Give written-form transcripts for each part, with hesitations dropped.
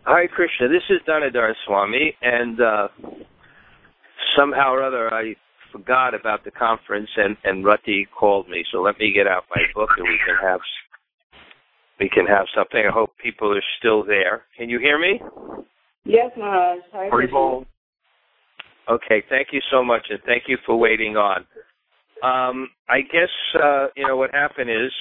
Hi, Krishna. This is Dhanadhar Swami, and somehow or other I forgot about the conference, and Rati called me. So let me get out my book, and we can have something. I hope people are still there. Can you hear me? Yes, Maharaj. Hi, Krishna. Okay. Thank you so much, and thank you for waiting on. I guess what happened is,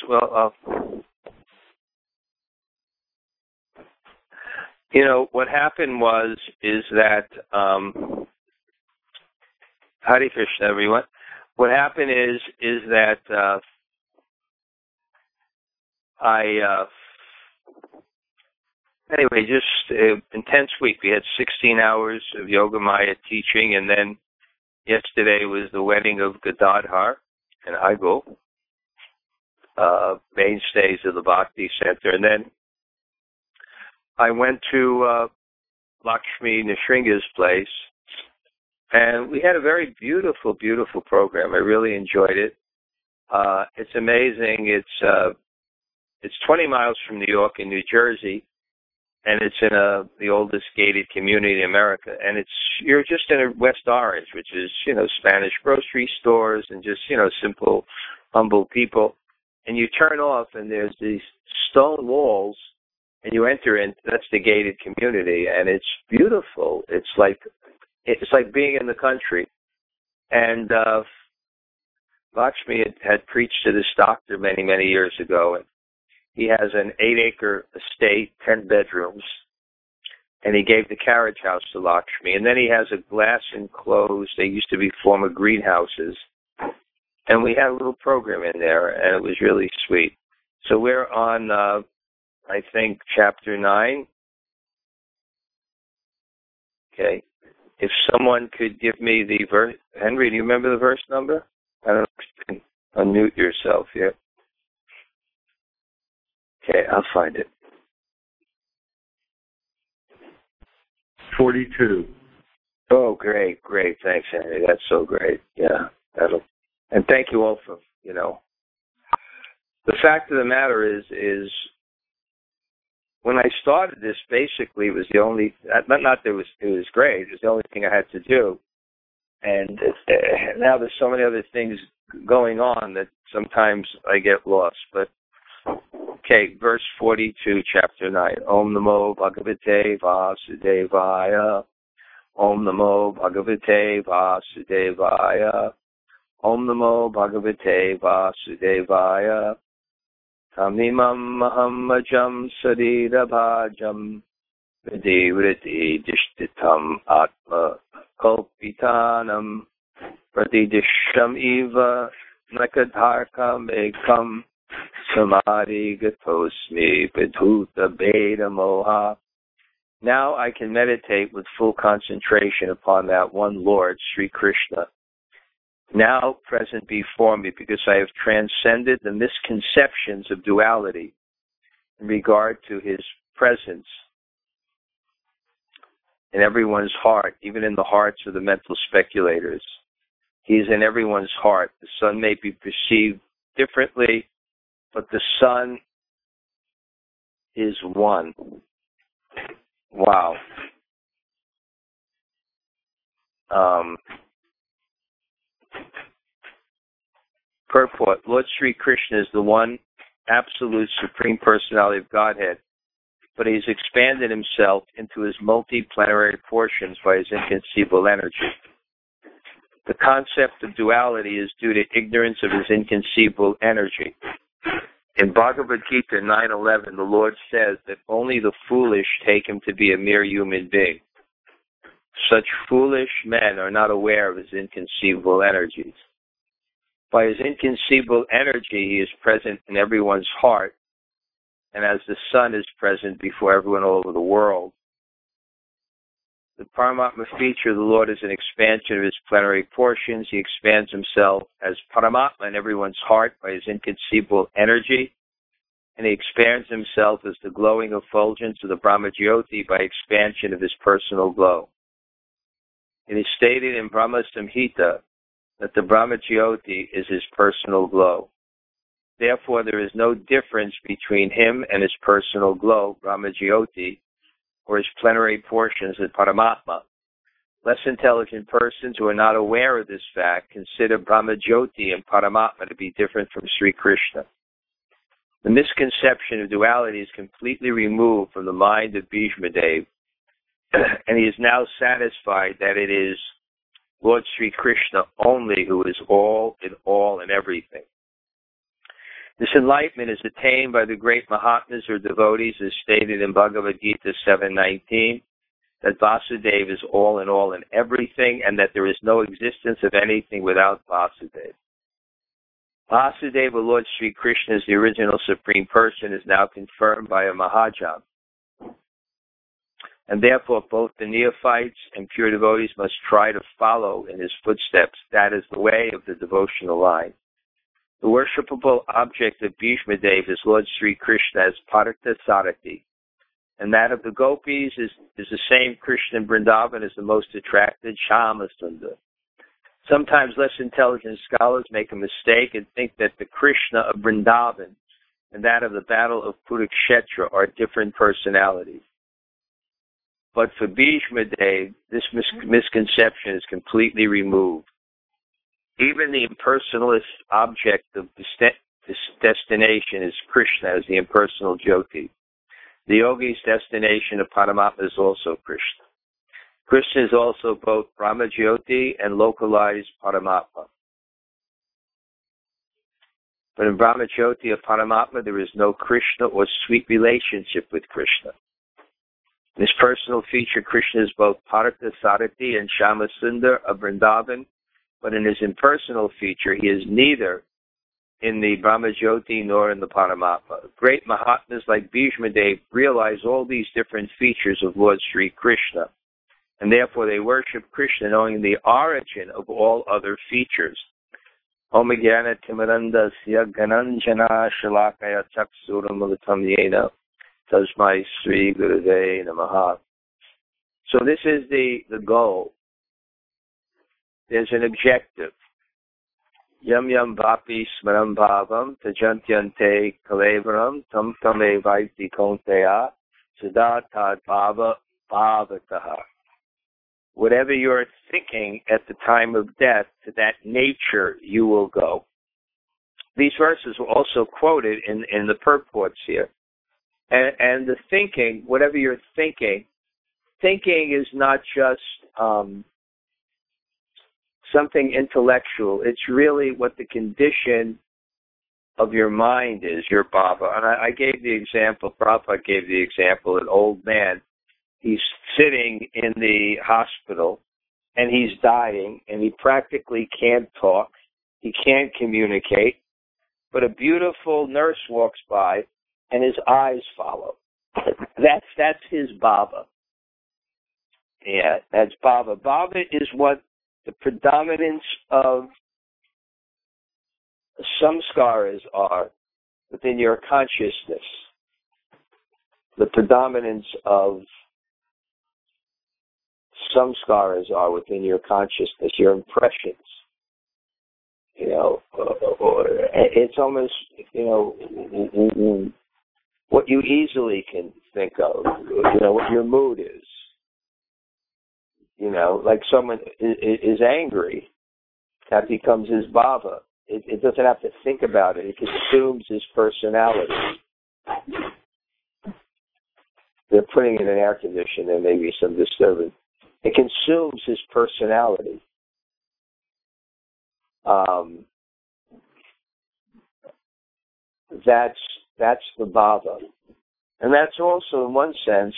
what happened is that, Hare Krishna, everyone. What happened is that anyway, just an intense week. We had 16 hours of Yoga Maya teaching, and then yesterday was the wedding of Gadadhar and Aigo, mainstays of the Bhakti Center. And then I went to Lakshmi Nrsinga's place, and we had a very beautiful, beautiful program. I really enjoyed it. It's amazing. It's 20 miles from New York and New Jersey, and it's in the oldest gated community in America. And you're just in West Orange, which is, Spanish grocery stores and just, simple, humble people. And you turn off, and there's these stone walls, and you enter in. That's the gated community, and it's beautiful. It's like being in the country. And Lakshmi had preached to this doctor many, many years ago, and he has an 8-acre estate, 10 bedrooms, and he gave the carriage house to Lakshmi. And then he has a glass enclosed, they used to be former greenhouses, and we had a little program in there, and it was really sweet. So we're on, I think, chapter 9. Okay. If someone could give me the verse. Henry, do you remember the verse number? I don't know if you can unmute yourself here. Okay, I'll find it. 42. Oh, great. Thanks, Henry. That's so great. Yeah. And thank you all for, The fact of the matter is when I started this, basically it was the only, not that it was great, it was the only thing I had to do. And now there's so many other things going on that sometimes I get lost. But, okay, verse 42, chapter 9. Om Namo Bhagavate Vasudevaya. Om Namo Bhagavate Vasudevaya. Om Namo Bhagavate Vasudevaya. Tamimam Mahammajam Sarira Bhajam Vidivriti Dishtitam Atma Kalpitanam Pratidisham Eva Nakadharkam Ekam Samadhi Gatosmi Vidhuta Beta Moha. Now I can meditate with full concentration upon that one Lord, Sri Krishna, now present before me, because I have transcended the misconceptions of duality in regard to his presence in everyone's heart, even in the hearts of the mental speculators. He is in everyone's heart. The sun may be perceived differently, but the sun is one. Wow. Purport. Lord Sri Krishna is the one absolute supreme personality of Godhead, but he has expanded himself into his multi-planetary portions by his inconceivable energy. The concept of duality is due to ignorance of his inconceivable energy. In Bhagavad Gita 9:11, the Lord says that only the foolish take him to be a mere human being. Such foolish men are not aware of his inconceivable energies. By his inconceivable energy, he is present in everyone's heart, and as the sun is present before everyone all over the world. The Paramatma feature of the Lord is an expansion of his plenary portions. He expands himself as Paramatma in everyone's heart by his inconceivable energy, and he expands himself as the glowing effulgence of the Brahmajyoti by expansion of his personal glow. It is stated in Brahma Samhita that the Brahmajyoti is his personal glow. Therefore, there is no difference between him and his personal glow, Brahmajyoti, or his plenary portions as Paramatma. Less intelligent persons who are not aware of this fact consider Brahmajyoti and Paramatma to be different from Sri Krishna. The misconception of duality is completely removed from the mind of Bhishmadev, and he is now satisfied that it is Lord Sri Krishna only who is all in everything. This enlightenment is attained by the great Mahatmas or devotees, as stated in Bhagavad Gita 7:19, that Vasudeva is all in everything, and that there is no existence of anything without Vasudeva. Vasudeva, Lord Sri Krishna, is the original Supreme Person, is now confirmed by a Mahajan. And therefore, both the neophytes and pure devotees must try to follow in his footsteps. That is the way of the devotional line. The worshipable object of Bhishmadev is Lord Sri Krishna as Parta Sarati. And that of the gopis is the same Krishna in Vrindavan as the most attracted Shama Sundar. Sometimes less intelligent scholars make a mistake and think that the Krishna of Vrindavan and that of the Battle of Kurukshetra are different personalities. But for Bhishmadev, this misconception is completely removed. Even the impersonalist object of this destination is Krishna as the impersonal Jyoti. The yogi's destination of Paramatma is also Krishna. Krishna is also both Brahmajyoti and localized Paramatma. But in Brahmajyoti of Paramatma, there is no Krishna or sweet relationship with Krishna. In his personal feature, Krishna is both Parta Sarati and Shama Sundar of Vrindavan, but in his impersonal feature, he is neither in the Brahmajyoti nor in the Paramatma. Great Mahatmas like Bhishmadev realize all these different features of Lord Sri Krishna, and therefore they worship Krishna knowing the origin of all other features. Om Jnana Timirandasya Gananjana Shalakaya Chaksuram Militam Yena Tasmai Sri Gurave Namaha. So this is the goal. There's an objective. Yam yam vapi smaram bhavam tajantyante kalevaram tam tame vaiti konteya sada tad bhava bhavataha. Whatever you're thinking at the time of death, to that nature you will go. These verses were also quoted in the purports here. And the thinking, whatever you're thinking is not just something intellectual. It's really what the condition of your mind is, your bhava. And I gave the example, Prabhupada gave the example, an old man. He's sitting in the hospital, and he's dying, and he practically can't talk. He can't communicate. But a beautiful nurse walks by, and his eyes follow. That's his bhava. Yeah, that's bhava. Bhava is what the predominance of samskaras are within your consciousness. The predominance of samskaras are within your consciousness, your impressions. It's almost, what you easily can think of, what your mood is. Like someone is angry, that becomes his bhava. It doesn't have to think about it. It consumes his personality. They're putting in an air conditioner, there may be some disturbance. It consumes his personality. That's the bhava. And that's also, in one sense,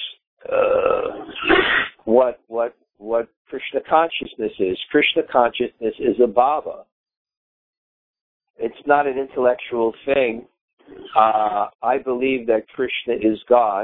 what Krishna consciousness is. Krishna consciousness is a bhava. It's not an intellectual thing. I believe that Krishna is God.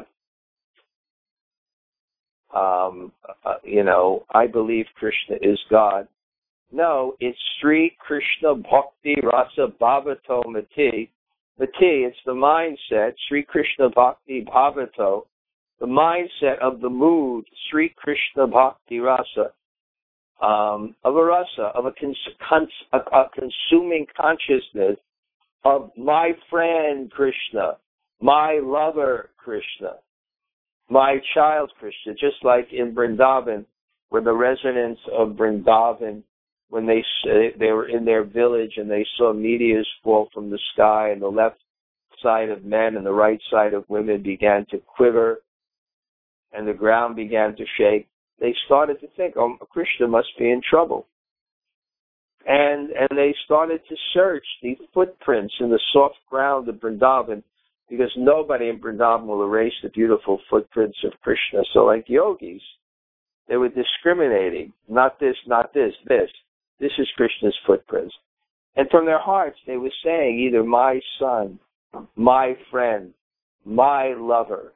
I believe Krishna is God. No, it's Sri Krishna Bhakti Rasa Bhavato Mati. Mati, it's the mindset, Sri Krishna Bhakti Bhavato, the mindset of the mood, Sri Krishna Bhakti Rasa, of a rasa, of a consuming consciousness of my friend Krishna, my lover Krishna. my child Krishna, just like in Vrindavan, where the residents of Vrindavan, when they were in their village and they saw meteors fall from the sky, and the left side of men and the right side of women began to quiver and the ground began to shake, they started to think, oh, Krishna must be in trouble. And they started to search the footprints in the soft ground of Vrindavan, because nobody in Vrindavan will erase the beautiful footprints of Krishna. So like yogis, they were discriminating. Not this, not this, this. This is Krishna's footprints. And from their hearts, they were saying either my son, my friend, my lover.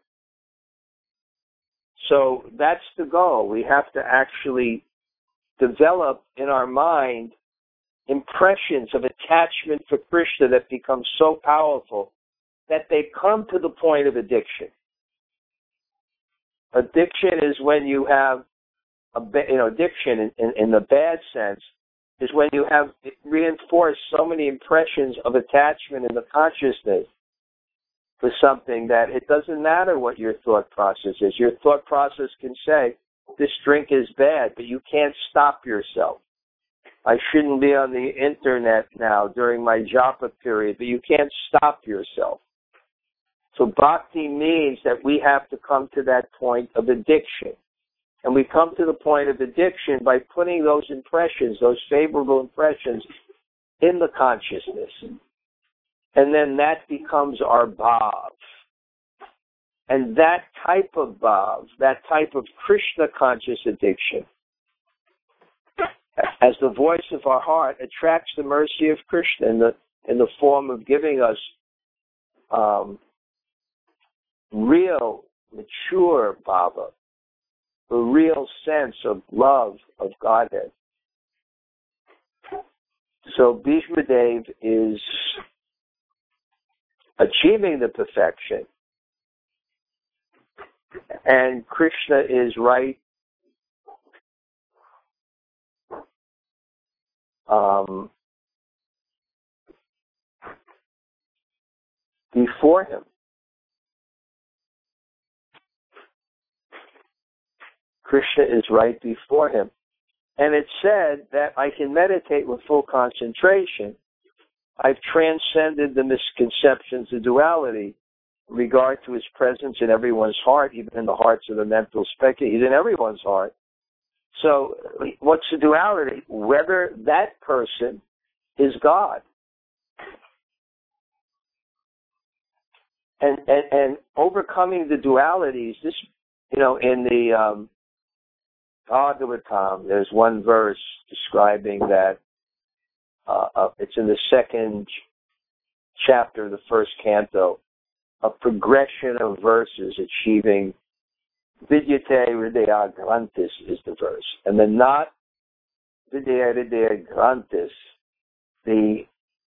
So that's the goal. We have to actually develop in our mind impressions of attachment for Krishna that become so powerful that they come to the point of addiction. Addiction is when you have addiction in the bad sense is when you have reinforced so many impressions of attachment in the consciousness for something that it doesn't matter what your thought process is. Your thought process can say, this drink is bad, but you can't stop yourself. I shouldn't be on the internet now during my japa period, but you can't stop yourself. So bhakti means that we have to come to that point of addiction. And we come to the point of addiction by putting those impressions, those favorable impressions, in the consciousness. And then that becomes our bhav. And that type of bhav, that type of Krishna conscious addiction, as the voice of our heart, attracts the mercy of Krishna in the form of giving us real, mature bhava, a real sense of love of Godhead. So Bhishma Dev is achieving the perfection, and Krishna is right before him. Krishna is right before him. And it's said that I can meditate with full concentration. I've transcended the misconceptions of duality in regard to his presence in everyone's heart, even in the hearts of the mental spectators. He's in everyone's heart. So what's the duality? Whether that person is God. And overcoming the dualities, this, in the Bhagavatam, there's one verse describing that, it's in the second chapter of the first canto, a progression of verses achieving Vidyate Hridaya Grantis is the verse. And the not Vidyate Hridaya Grantis, the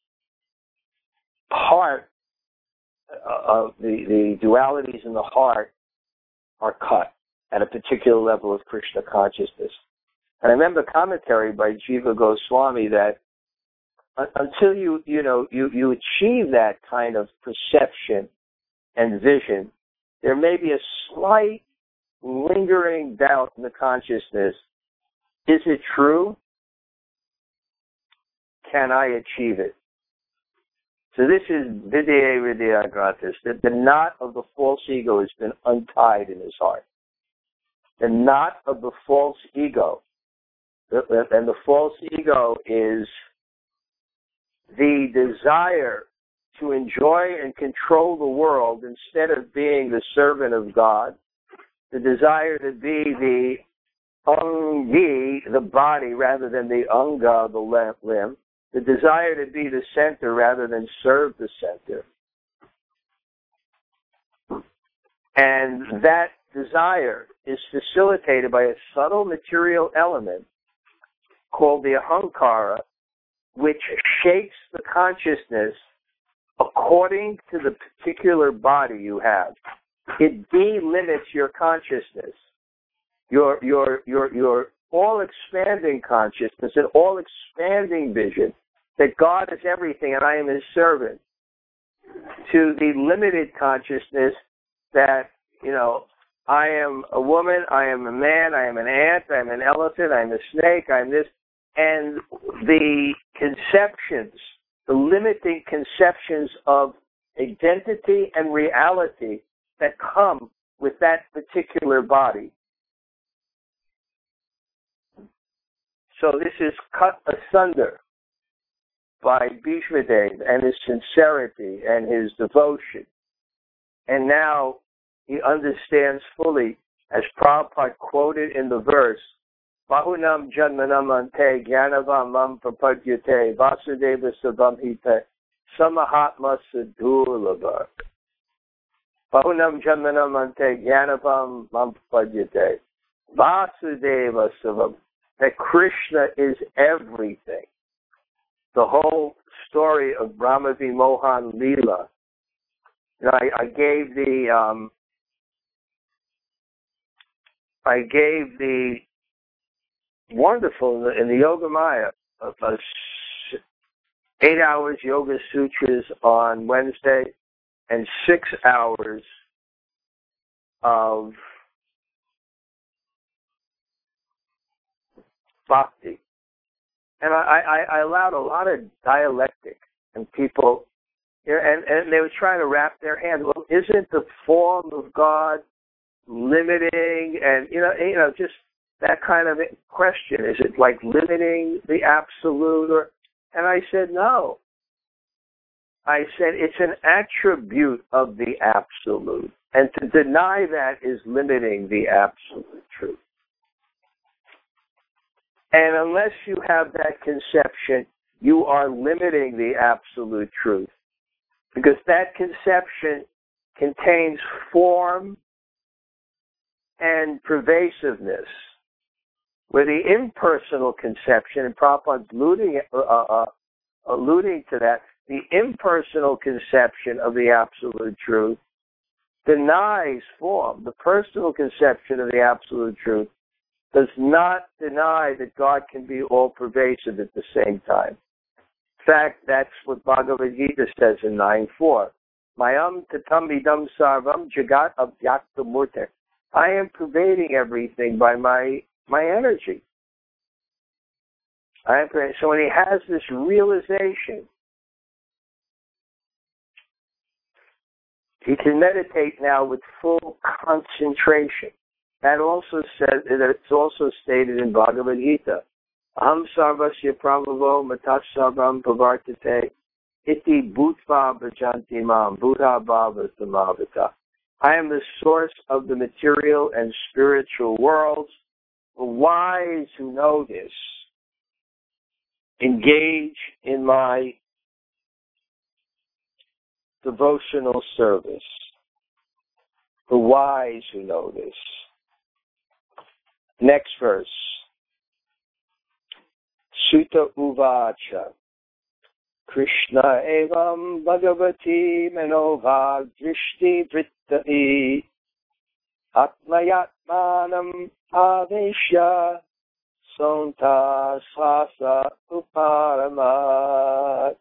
heart of the dualities in the heart are cut at a particular level of Krishna consciousness. And I remember a commentary by Jiva Goswami that until you achieve that kind of perception and vision, there may be a slight lingering doubt in the consciousness. Is it true? Can I achieve it? So this is Vidya Hridaya Grantis. The knot of the false ego has been untied in his heart. The knot of the false ego. And the false ego is the desire to enjoy and control the world instead of being the servant of God. The desire to be the angi, the body, rather than the anga, the limb. The desire to be the center rather than serve the center. And that desire is facilitated by a subtle material element called the ahankara, which shapes the consciousness according to the particular body you have. It delimits your consciousness. Your all-expanding consciousness and all-expanding vision that God is everything and I am his servant, to the limited consciousness that, I am a woman, I am a man, I am an ant, I am an elephant, I am a snake, I am this. And the conceptions, the limiting conceptions of identity and reality that come with that particular body. So this is cut asunder by Bhishma Dev and his sincerity and his devotion. And now he understands fully, as Prabhupada quoted in the verse, Bahunam Janmanam Ante Gyanavam Mam Prapadyate Vasudeva Sabam Hita Samahatma Sadhulabha. Bahunam Janmanam Ante Gyanavam Mam Prapadyate Vasudeva Sabam. That Krishna is everything. The whole story of Brahma Vimohan Leela. You know, I gave the wonderful in the Yoga Maya 8 hours Yoga Sutras on Wednesday and 6 hours of bhakti. And I allowed a lot of dialectic, and people, you know, and they were trying to wrap their hands. Well, isn't the form of God limiting? And you know, just that kind of question. Is it like limiting the absolute? And I said no. I said it's an attribute of the absolute, and to deny that is limiting the absolute truth. And unless you have that conception, you are limiting the absolute truth. Because that conception contains form and pervasiveness. Where the impersonal conception, and Prabhupada's alluding to that, the impersonal conception of the absolute truth denies form. The personal conception of the absolute truth does not deny that God can be all-pervasive at the same time. In fact, that's what Bhagavad Gita says in 9.4. Mayam tatam idam sarvam jagat abhyakta murte. I am pervading everything by my energy. So when he has this realization, he can meditate now with full concentration. That also says that it's also stated in Bhagavad Gita. Aham sarvasya prabhavo matat sarvam pavartate iti bhutva bhajanti mam buddha bhava samavita. I am the source of the material and spiritual worlds. The wise who know this engage in my devotional service. The wise who know this. Next verse. Sutta Uvacha. Krishna evam bhagavati manova drishti vrittahi atmayatmanam aveshya sonta sasa uparamat.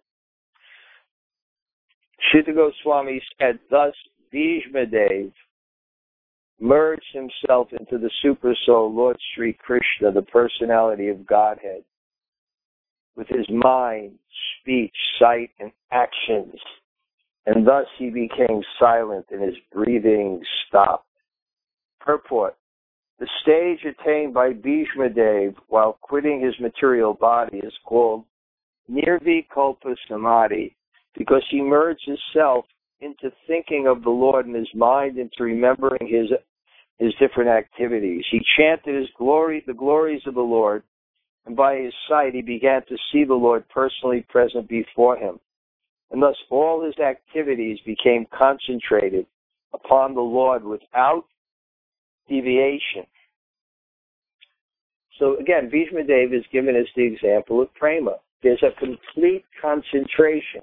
Shuddha Goswami said, thus Bhishma Dev merged himself into the Super Soul, Lord Sri Krishna, the personality of Godhead, with his mind, speech, sight, and actions. And thus he became silent and his breathing stopped. Purport. The stage attained by Bhishma Dev while quitting his material body is called Nirvikalpa Samadhi, because he merged his self into thinking of the Lord in his mind, into remembering his different activities. He chanted the glories of the Lord, and by his sight he began to see the Lord personally present before him. And thus all his activities became concentrated upon the Lord without deviation. So again, Bhishma Dev is given as the example of prema. There's a complete concentration.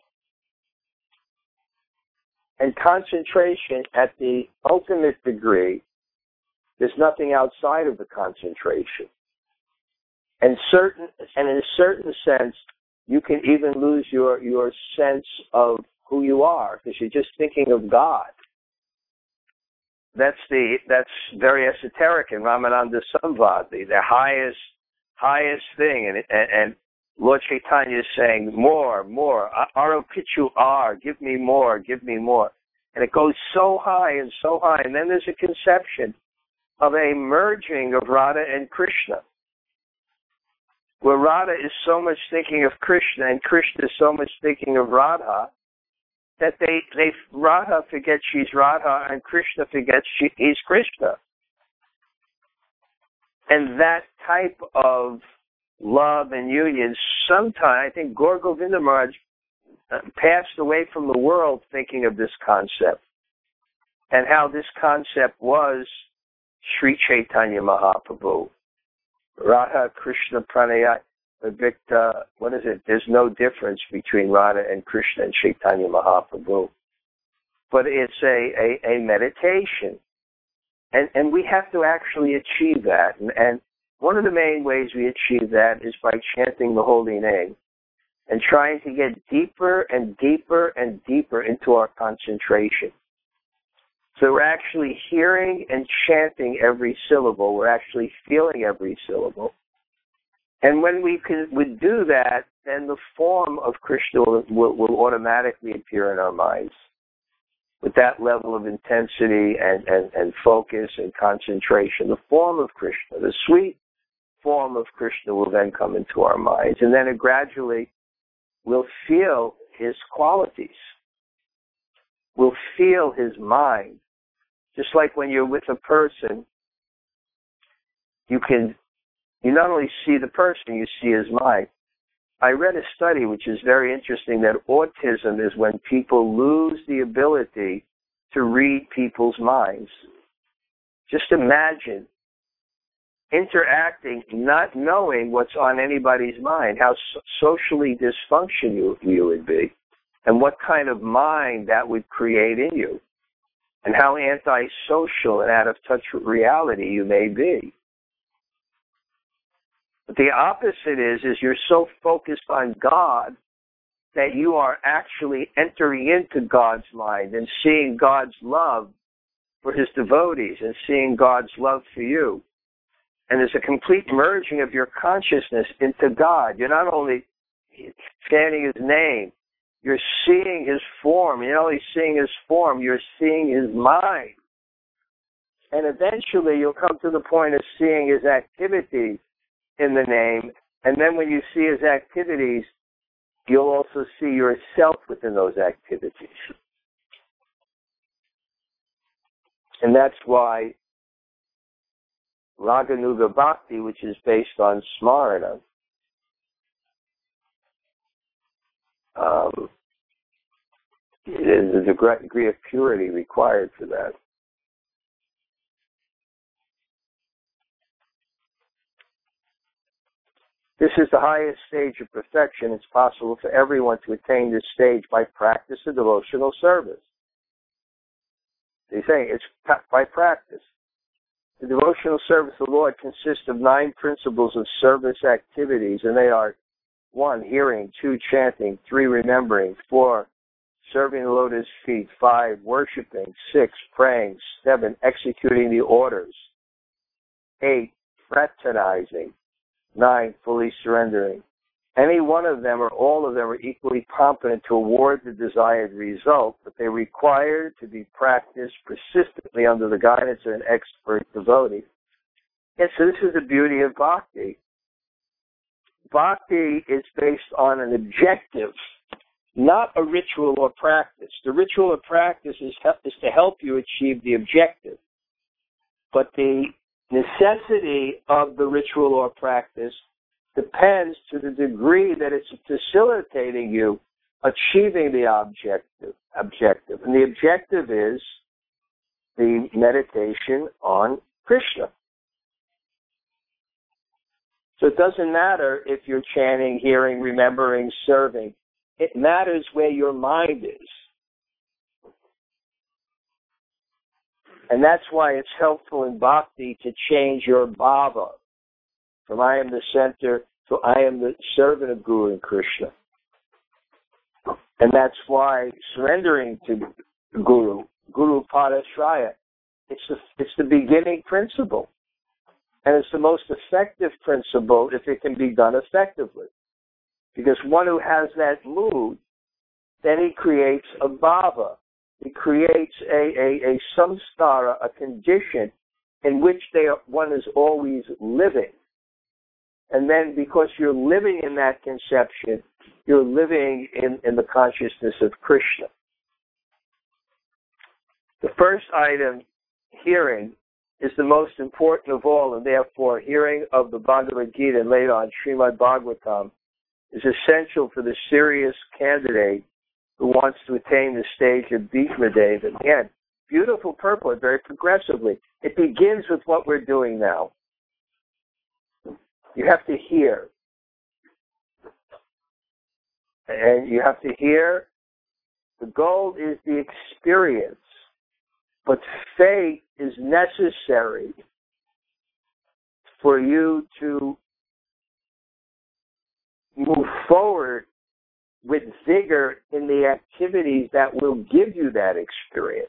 And concentration at the ultimate degree, there's nothing outside of the concentration. And in a certain sense, you can even lose your sense of who you are, because you're just thinking of God. that's very esoteric in Ramananda Samvad, the highest thing, and Lord Chaitanya is saying more, Aro Pichu R, give me more, and it goes so high, and then there's a conception of a merging of Radha and Krishna, where Radha is so much thinking of Krishna and Krishna is so much thinking of Radha that Radha forgets she's Radha and Krishna forgets he's Krishna. And that type of love and union, sometime, I think Gaur Govinda Maharaj passed away from the world thinking of this concept and how this concept was Sri Chaitanya Mahaprabhu. Radha Krishna Pranaya Victa, what is it? There's no difference between Radha and Krishna and Chaitanya Mahaprabhu. But it's a meditation. And we have to actually achieve that. And one of the main ways we achieve that is by chanting the holy name and trying to get deeper and deeper and deeper into our concentration. So we're actually hearing and chanting every syllable. We're actually feeling every syllable. And when we do that, then the form of Krishna will automatically appear in our minds with that level of intensity and focus and concentration. The form of Krishna, the sweet form of Krishna will then come into our minds. And then it gradually will feel his qualities. We'll feel his mind. Just like when you're with a person, you not only see the person, you see his mind. I read a study which is very interesting that autism is when people lose the ability to read people's minds. Just imagine interacting, not knowing what's on anybody's mind, how socially dysfunctional you would be, and what kind of mind that would create in you, and how antisocial and out of touch with reality you may be. But the opposite is you're so focused on God that you are actually entering into God's mind and seeing God's love for his devotees and seeing God's love for you. And there's a complete merging of your consciousness into God. You're not only chanting his name, you're seeing his form. You're not only seeing his form, you're seeing his mind. And eventually you'll come to the point of seeing his activities in the name, and then when you see his activities, you'll also see yourself within those activities. And that's why Raganuga Bhakti, which is based on Smarana, there's a degree of purity required for that. This is the highest stage of perfection. It's possible for everyone to attain this stage by practice of devotional service. They say it's by practice. The devotional service of the Lord consists of 9 principles of service activities, and they are 1, hearing, 2, chanting, 3, remembering, 4, serving the lotus feet, 5, worshiping, 6, praying, 7, executing the orders, 8, fraternizing, 9, fully surrendering. Any one of them or all of them are equally competent to award the desired result, but they require to be practiced persistently under the guidance of an expert devotee. And so this is the beauty of bhakti. Bhakti is based on an objective, not a ritual or practice. The ritual or practice is to help you achieve the objective. But the necessity of the ritual or practice depends to the degree that it's facilitating you achieving the objective. And the objective is the meditation on Krishna. So it doesn't matter if you're chanting, hearing, remembering, serving. It matters where your mind is. And that's why it's helpful in bhakti to change your bhava from I am the center to I am the servant of Guru and Krishna. And that's why surrendering to Guru Padashraya, It's the beginning principle. And it's the most effective principle if it can be done effectively. Because one who has that mood, then he creates a bhava. He creates a samskara, a condition in which one is always living. And then because you're living in that conception, you're living in the consciousness of Krishna. The first item, hearing, is the most important of all, and therefore hearing of the Bhagavad Gita and later on Srimad Bhagavatam is essential for the serious candidate who wants to attain the stage of Bhishma Deva. And again, beautiful purport, very progressively. It begins with what we're doing now. You have to hear. And you have to hear. The goal is the experience. But faith is necessary for you to move forward with vigor in the activities that will give you that experience.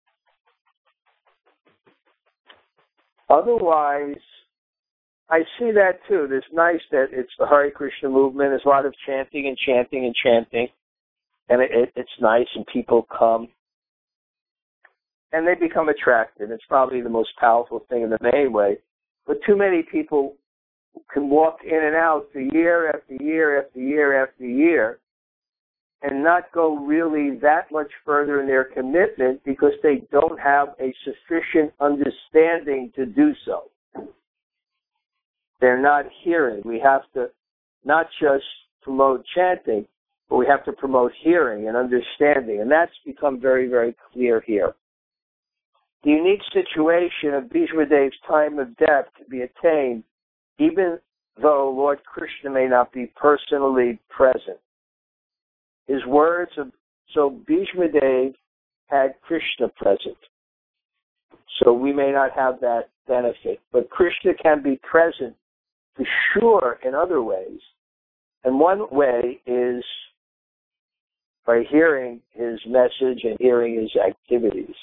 Otherwise, I see that too. It's nice that it's the Hare Krishna movement. There's a lot of chanting and chanting and chanting. And it's nice, and people come. And they become attracted. It's probably the most powerful thing in the main way. But too many people can walk in and out for year after year after year after year and not go really that much further in their commitment because they don't have a sufficient understanding to do so. They're not hearing. We have to not just promote chanting, but we have to promote hearing and understanding. And that's become very, very clear here. The unique situation of Bhishma Deva's time of death can be attained even though Lord Krishna may not be personally present. His words of, so Bhishma Deva had Krishna present. So we may not have that benefit. But Krishna can be present for sure in other ways. And one way is by hearing his message and hearing his activities.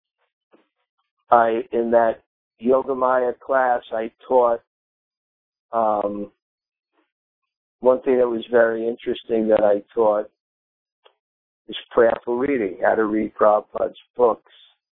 In that Yogamaya class, I taught one thing that was very interesting that I taught is prayerful reading, how to read Prabhupada's books.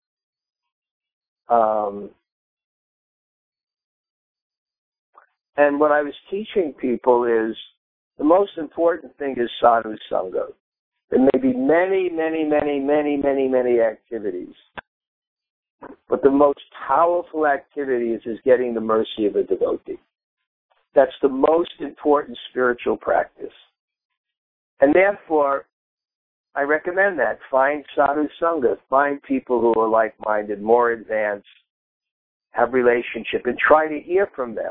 And what I was teaching people is the most important thing is sadhu sangha. There may be many, many, many, many, many, many activities. But the most powerful activity is getting the mercy of a devotee. That's the most important spiritual practice. And therefore, I recommend that. Find sadhu sangha. Find people who are like-minded, more advanced, have relationship, and try to hear from them.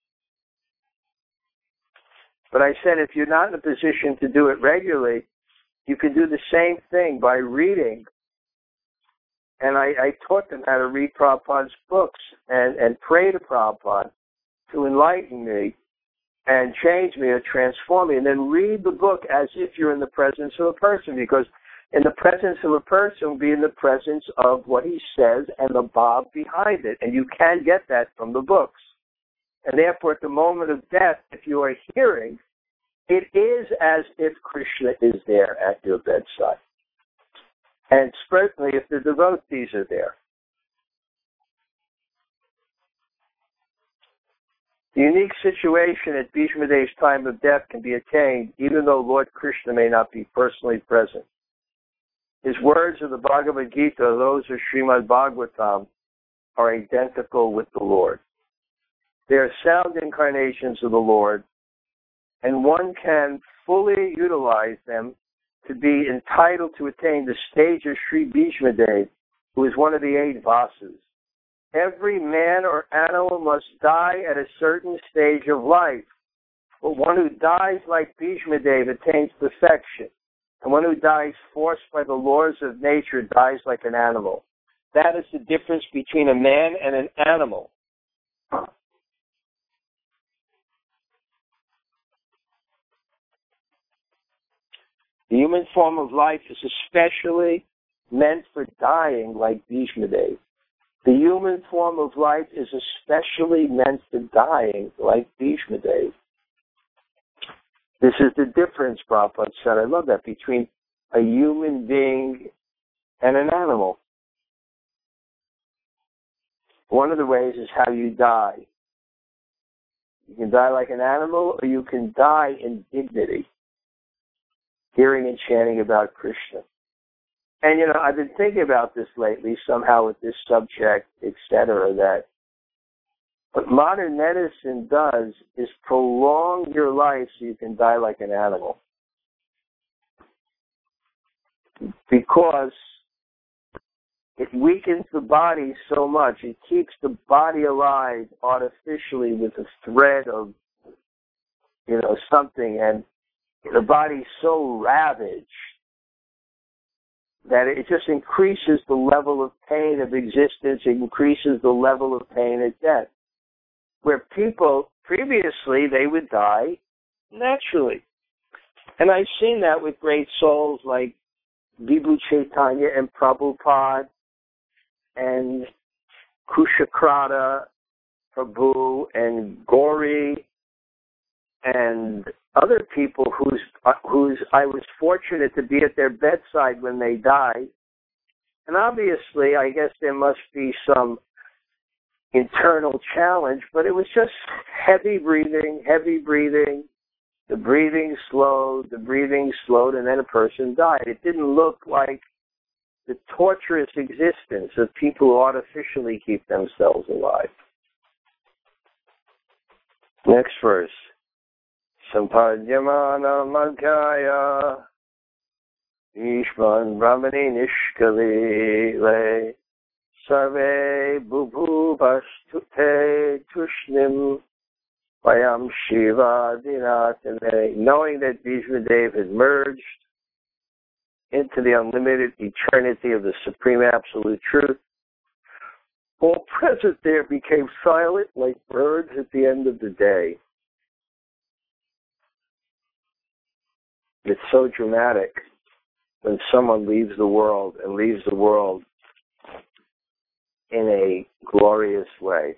But I said if you're not in a position to do it regularly, you can do the same thing by reading. And I taught them how to read Prabhupada's books and pray to Prabhupada to enlighten me and change me or transform me. And then read the book as if you're in the presence of a person, because in the presence of a person, be in the presence of what he says and the bhav behind it. And you can get that from the books. And therefore, at the moment of death, if you are hearing, it is as if Krishna is there at your bedside. And certainly if the devotees are there. The unique situation at Bhishma Deva's time of death can be attained even though Lord Krishna may not be personally present. His words of the Bhagavad Gita, those of Srimad Bhagavatam, are identical with the Lord. They are sound incarnations of the Lord, and one can fully utilize them to be entitled to attain the stage of Sri Bhishma Deva, who is one of the 8 Vasas. Every man or animal must die at a certain stage of life, but one who dies like Bhishma Deva attains perfection, and one who dies forced by the laws of nature dies like an animal. That is the difference between a man and an animal. The human form of life is especially meant for dying like Bhishma Deva. The human form of life is especially meant for dying, like Bhishma Dev. This is the difference, Prabhupada said, I love that, between a human being and an animal. One of the ways is how you die. You can die like an animal, or you can die in dignity, hearing and chanting about Krishna. And, I've been thinking about this lately, somehow with this subject, etc., that what modern medicine does is prolong your life so you can die like an animal. Because it weakens the body so much. It keeps the body alive artificially with a thread of, something. And the body's so ravaged that it just increases the level of pain of existence. It increases the level of pain at death. Where people, previously, they would die naturally. And I've seen that with great souls like Vibhu Chaitanya and Prabhupada and Kushakrata Prabhu and Gauri and other people whose I was fortunate to be at their bedside when they died. And obviously, I guess there must be some internal challenge, but it was just heavy breathing. The breathing slowed, and then a person died. It didn't look like the torturous existence of people who artificially keep themselves alive. Next verse. Sampadhyamana madhyaya Ishman Brahmani Nishkale Sarve Bhubhuvastute Tushnim Vayam Shiva Dinatane. Knowing that Bhishma Dev had merged into the unlimited eternity of the Supreme Absolute Truth, all present there became silent like birds at the end of the day. It's so dramatic when someone leaves the world and leaves the world in a glorious way.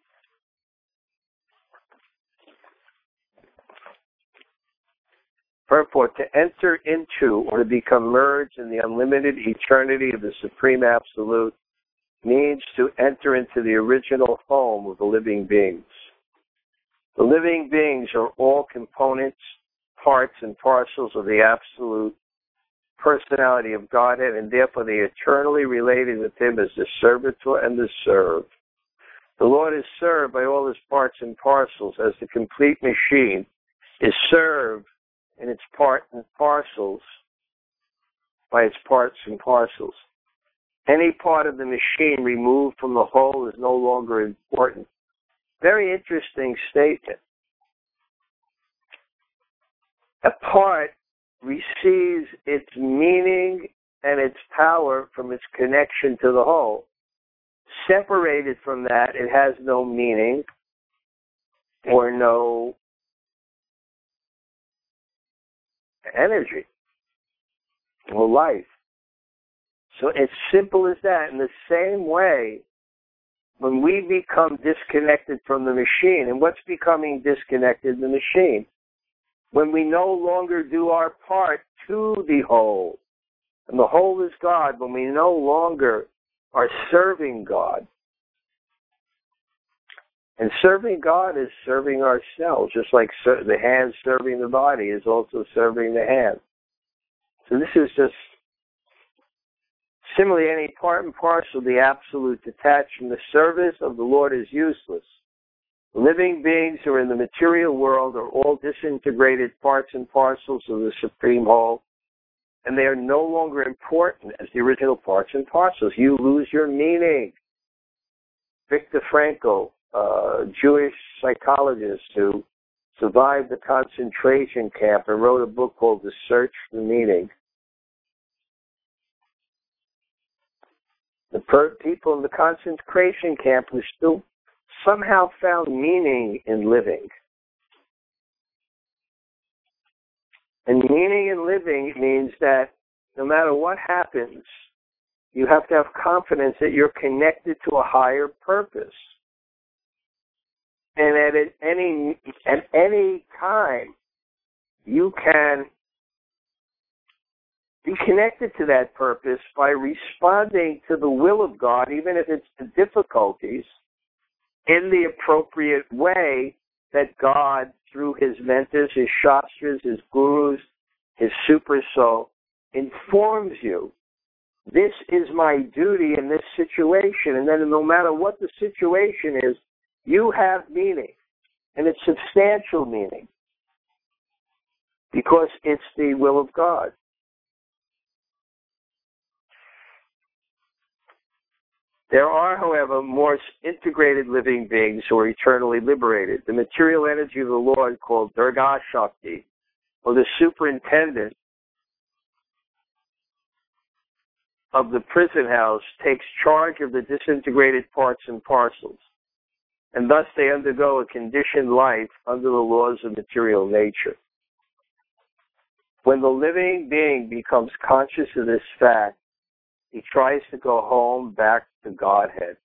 Purport: to enter into or to become merged in the unlimited eternity of the Supreme Absolute means to enter into the original home of the living beings. The living beings are all components, parts, and parcels of the Absolute personality of Godhead, and therefore they eternally related with Him as the servitor and the served. The Lord is served by all His parts and parcels as the complete machine is served in its part and parcels by its parts and parcels. Any part of the machine removed from the whole is no longer important. Very interesting statement. A part receives its meaning and its power from its connection to the whole. Separated from that, it has no meaning or no energy or life. So it's simple as that. In the same way, when we become disconnected from the machine, and what's becoming disconnected in the machine? When we no longer do our part to the whole, and the whole is God, when we no longer are serving God. And serving God is serving ourselves, just like the hand serving the body is also serving the hand. So this is just similarly, any part and parcel of the Absolute detached from the service of the Lord is useless. Living beings who are in the material world are all disintegrated parts and parcels of the Supreme Whole, and they are no longer important as the original parts and parcels. You lose your meaning. Viktor Frankl, a Jewish psychologist who survived the concentration camp and wrote a book called The Search for Meaning. The people in the concentration camp who still somehow found meaning in living. And meaning in living means that no matter what happens, You have to have confidence that you're connected to a higher purpose. And at any time, you can be connected to that purpose by responding to the will of God, even if it's the difficulties, in the appropriate way that God, through his mentors, his shastras, his gurus, his super soul, informs you. This is my duty in this situation. And then no matter what the situation is, you have meaning. And it's substantial meaning. Because it's the will of God. There are, however, more integrated living beings who are eternally liberated. The material energy of the Lord, called Durga Shakti, or the superintendent of the prison house, takes charge of the disintegrated parts and parcels, and thus they undergo a conditioned life under the laws of material nature. When the living being becomes conscious of this fact, he tries to go home back to Godhead.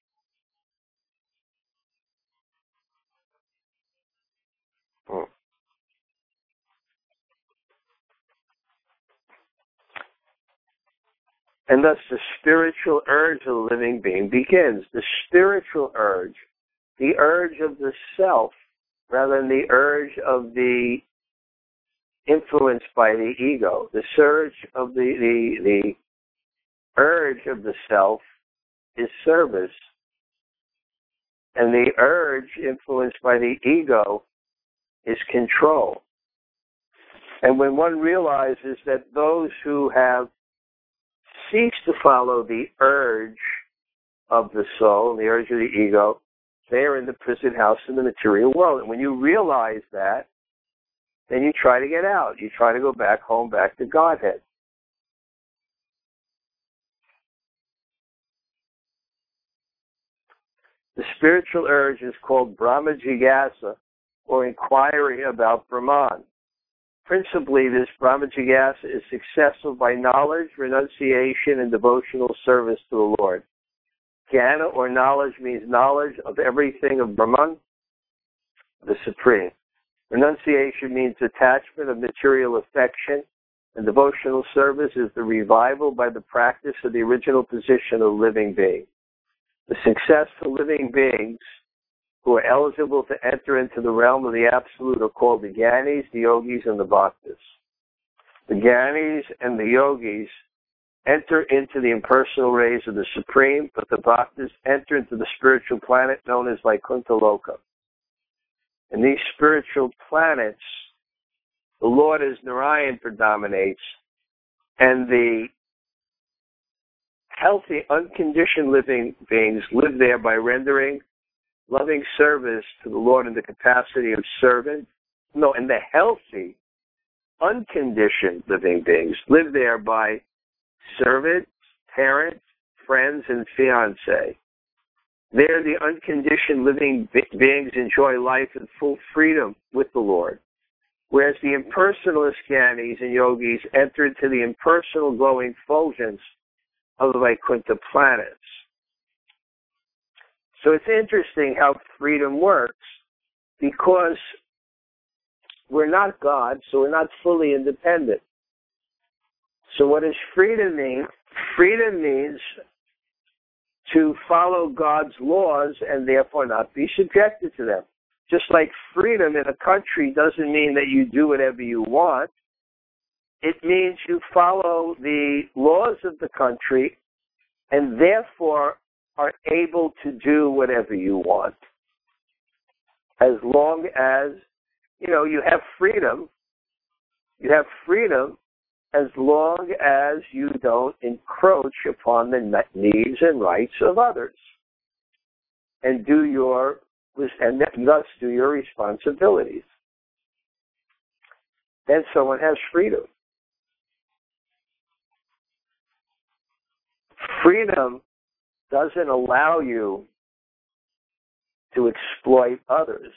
And thus the spiritual urge of the living being begins. The spiritual urge, the urge of the self, rather than the urge of the influenced by the ego. The surge of the urge of the self is service. And the urge influenced by the ego is control. And when one realizes that those who have ceased to follow the urge of the soul, the urge of the ego, they are in the prison house in the material world. And when you realize that, then you try to get out. You try to go back home, back to Godhead. The spiritual urge is called Brahma Jigyasa, or inquiry about Brahman. Principally, this Brahma Jigyasa is successful by knowledge, renunciation, and devotional service to the Lord. Jnana, or knowledge, means knowledge of everything of Brahman, the Supreme. Renunciation means detachment of material affection, and devotional service is the revival by the practice of the original position of living being. The successful living beings who are eligible to enter into the realm of the Absolute are called the Jnanis, the Yogis, and the Bhaktas. The Jnanis and the Yogis enter into the impersonal rays of the Supreme, but the Bhaktas enter into the spiritual planet known as Vaikuntha Loka. In these spiritual planets, the Lord as Narayan predominates, and the healthy, unconditioned living beings live there by rendering loving service to the Lord in the capacity of servant. No, and the healthy, unconditioned living beings live there by servant, parent, friends, and fiancé. There, the unconditioned living beings enjoy life in full freedom with the Lord, whereas the impersonalist Jnanis and Yogis enter into the impersonal glowing effulgence of the Vaikuntha planets. So it's interesting how freedom works, because we're not God, so we're not fully independent. So what does freedom mean? Freedom means to follow God's laws and therefore not be subjected to them. Just like freedom in a country doesn't mean that you do whatever you want. It means you follow the laws of the country and therefore are able to do whatever you want. As long as, you have freedom. You have freedom as long as you don't encroach upon the needs and rights of others. And thus do your responsibilities. Then someone has freedom. Freedom doesn't allow you to exploit others.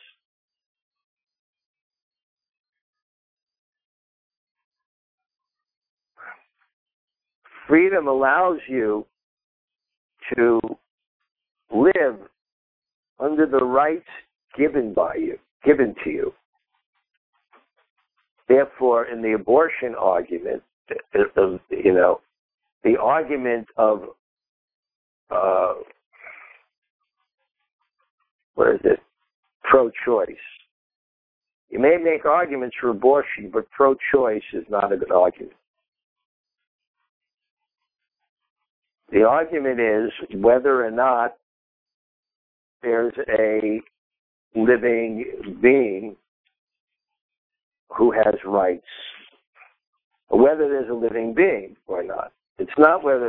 Freedom allows you to live under the rights given to you. Therefore, in the abortion argument, the argument of pro-choice. You may make arguments for abortion, but pro-choice is not a good argument. The argument is whether or not there's a living being who has rights, or whether there's a living being or not. It's not whether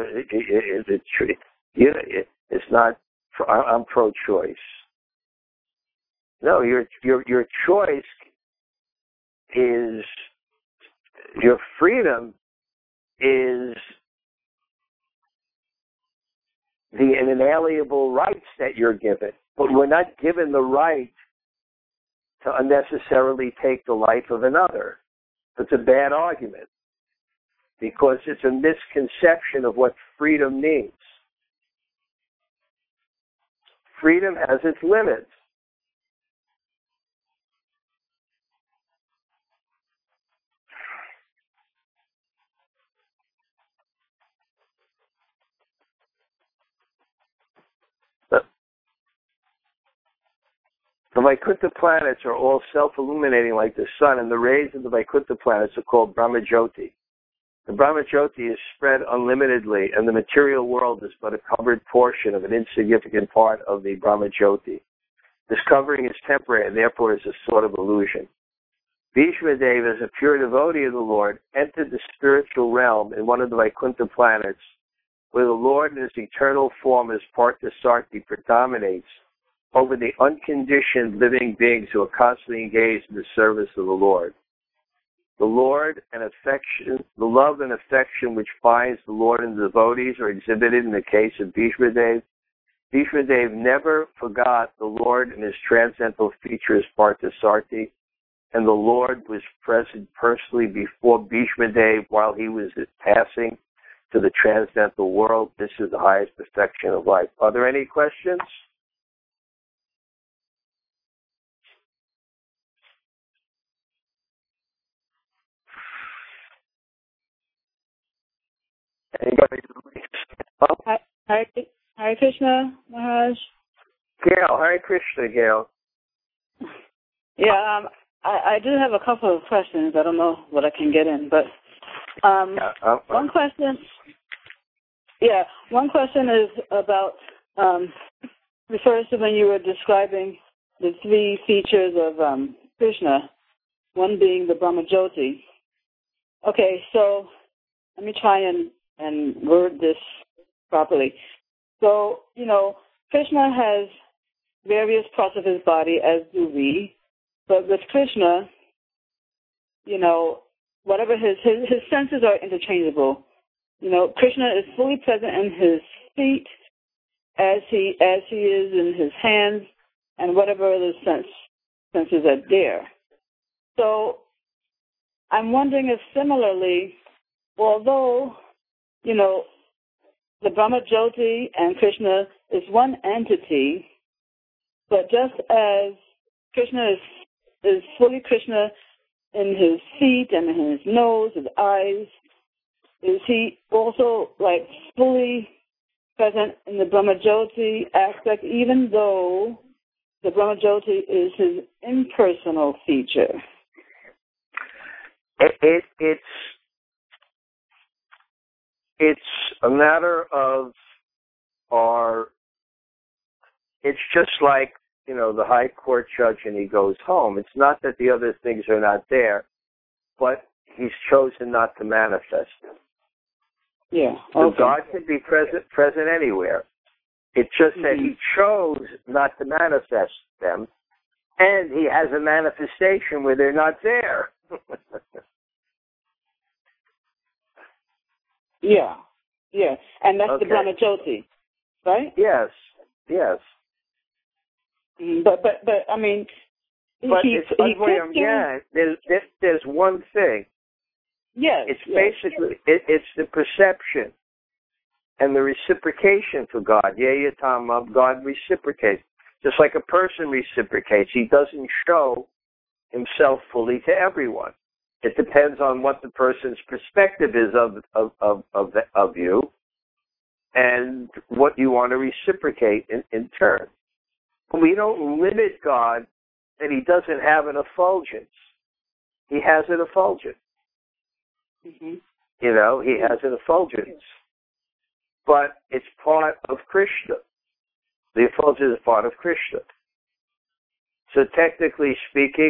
it's not. I'm pro-choice. No, your choice is, your freedom is the inalienable rights that you're given. But we're not given the right to unnecessarily take the life of another. It's a bad argument because it's a misconception of what freedom means. Freedom has its limits. The Vaikuntha planets are all self-illuminating like the sun, and the rays of the Vaikuntha planets are called Brahmajyoti. The Brahmajyoti is spread unlimitedly, and the material world is but a covered portion of an insignificant part of the Brahmajyoti. This covering is temporary, and therefore is a sort of illusion. Bhishmadeva, as a pure devotee of the Lord, entered the spiritual realm in one of the Vaikuntha planets, where the Lord in his eternal form as Parthasarthi predominates over the unconditioned living beings who are constantly engaged in the service of the Lord. The Lord and affection, the love and affection which binds the Lord and the devotees are exhibited in the case of Bhishmadeva. Bhishmadeva never forgot the Lord and his transcendental features Parthasarthi, and the Lord was present personally before Bhishmadeva while he was passing to the transcendental world. This is the highest perfection of life. Are there any questions? Anybody? Hare Krishna, Maharaj. Gail, Hare Krishna, Gail. Yeah, I do have a couple of questions. I don't know what I can get in, but one question. Yeah, one question is about refers to when you were describing the three features of Krishna, one being the Brahmajyoti. Okay, so let me try and word this properly. So, Krishna has various parts of his body, as do we, but with Krishna, whatever his senses are interchangeable. Krishna is fully present in his feet as he is in his hands and whatever other senses are there. So I'm wondering if similarly, although, the Brahmajyoti and Krishna is one entity, but just as Krishna is fully Krishna in his feet and in his nose, his eyes, is he also fully present in the Brahmajyoti aspect, even though the Brahmajyoti is his impersonal feature? It's a matter of it's just like, the high court judge and he goes home. It's not that the other things are not there, but he's chosen not to manifest them. Yeah. Okay. So God can be present anywhere. It's just that he chose not to manifest them, and he has a manifestation where they're not there. Yeah. And that's okay. the Brahmajyoti, right? Yes. But I mean, there's one thing. Yes. It's basically it's the perception. and the reciprocation for God. God reciprocates. Just like a person reciprocates, he doesn't show himself fully to everyone. It depends on what the person's perspective is of you and what you want to reciprocate in turn. But we don't limit God that he doesn't have an effulgence. He has an effulgence. Mm-hmm. You know, he has an effulgence. But it's part of Krishna. The effulgence is part of Krishna. So technically speaking,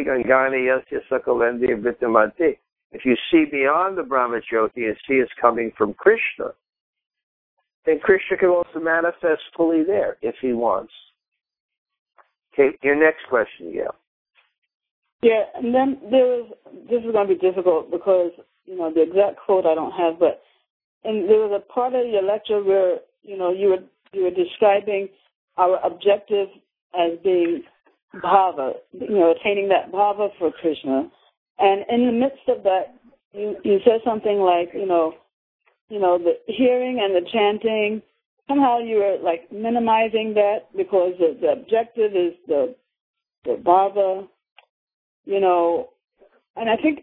if you see beyond the Brahmajyoti and see it's coming from Krishna, then Krishna can also manifest fully there if he wants. Okay, your next question, Gail. Yeah, and then this is going to be difficult because, the exact quote I don't have, but and there was a part of your lecture where, you were describing our objective as being bhava, attaining that bhava for Krishna. And in the midst of that, you said something like, the hearing and the chanting, somehow you were like minimizing that because the objective is the bhava, and I think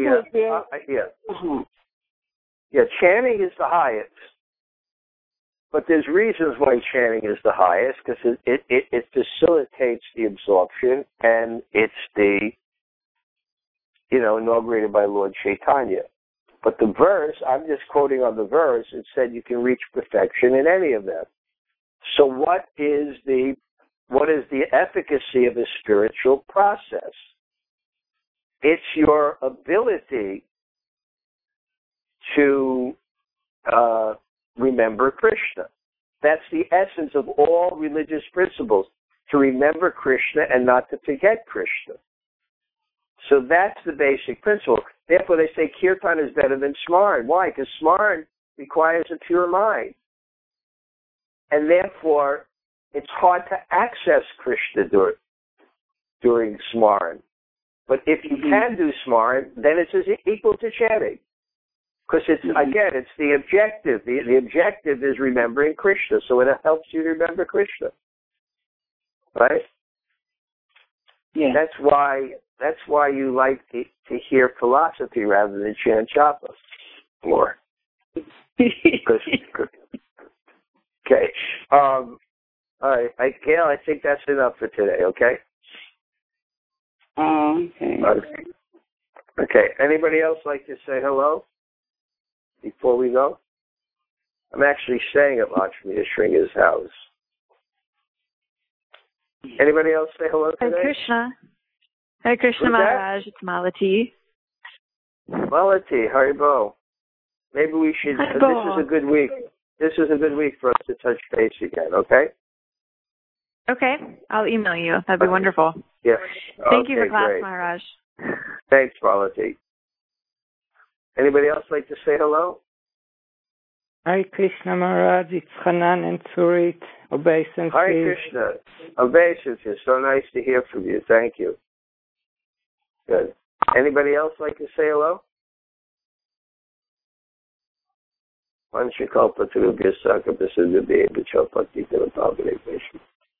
Yeah, chanting is the highest. But there's reasons why chanting is the highest, because it facilitates the absorption, and it's inaugurated by Lord Chaitanya. But the verse, I'm just quoting on the verse, it said you can reach perfection in any of them. So what is the efficacy of a spiritual process? It's your ability to remember Krishna. That's the essence of all religious principles, to remember Krishna and not to forget Krishna. So that's the basic principle. Therefore, they say kirtan is better than smaran. Why? Because smaran requires a pure mind. And therefore, it's hard to access Krishna during smaran. But if you can do smaran, then it's equal to chanting. Because it's the objective. The objective is remembering Krishna, so it helps you remember Krishna. Right? Yeah. That's why you like to hear philosophy rather than chant japa more. Okay. All right, Gail, I think that's enough for today. Okay. Okay. Okay. Anybody else like to say hello before we go? I'm actually staying at Lakshmi Shringa's house. Anybody else say hello today? Hare Krishna. Hare Krishna Maharaj. It's Malati. Malati, Haribo. Maybe we should. Haribo. This is a good week. This is a good week for us to touch base again. Okay. Okay, I'll email you. That'd be wonderful. Yeah. Thank you for class, great. Maharaj. Thanks, Malati. Anybody else like to say hello? Hare Krishna Maharaj, it's Hanan and Surit. Obeisance. Hare Krishna. Obeisance. So nice to hear from you. Thank you. Good. Anybody else like to say hello? Vanchakalpa Tarubhyasaka Prasiddhibhya Chopati Devatavane Vishnu.